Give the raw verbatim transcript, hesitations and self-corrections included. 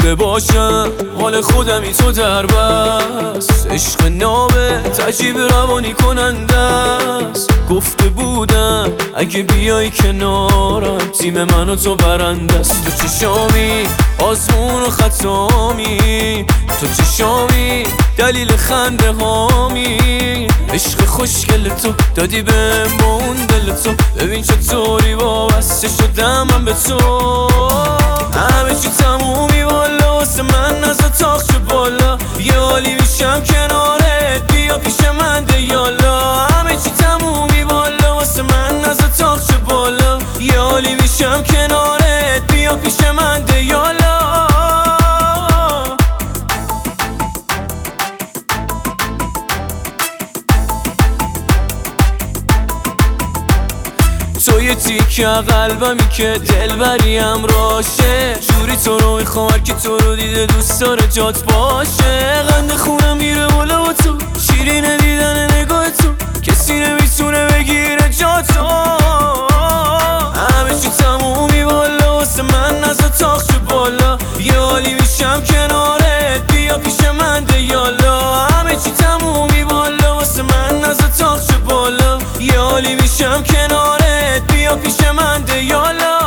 دیده باشم حال خودمی تو در بس. عشق نابه عجیب روانی کننده است. گفته بودم اگه بیای کنارم تیم من و تو برنده است. تو چشامی آزمون و خطامی، تو چشامی دلیل خنده هامی. عشق خوشگل تو دادی بهم با اون دل تو، ببین چطوری وابسته شدم من به تو. همه چی تمومی والا واسه من نزا تاخ شو بالا. یه حالی میشم کنارت بیا پیش من ده یالا. همه چی تمومی والا واسه من نزا تاخ شو بالا. یه حالی میشم کنارت بیا پیش من ده یالا. تو یه تیکه قلبمی که دلبریم راشه. جوری تو رو میخوام که تو رو دیده دوست داره جات باشه. قند خونم میره بالا و تو شیرین دیدن نگاه تو، کسی نمیتونه بگیره جاتو. همه چی تمومی بالا واسه من نزا تاخ شو بالا. یه حالی میشم کنارت بیا پیش من ده یالا. همه چی تمومی بالا واسه من نزا تاخ شو بالا. یه حالی میشم کنارت بیا پیش من ده یالا.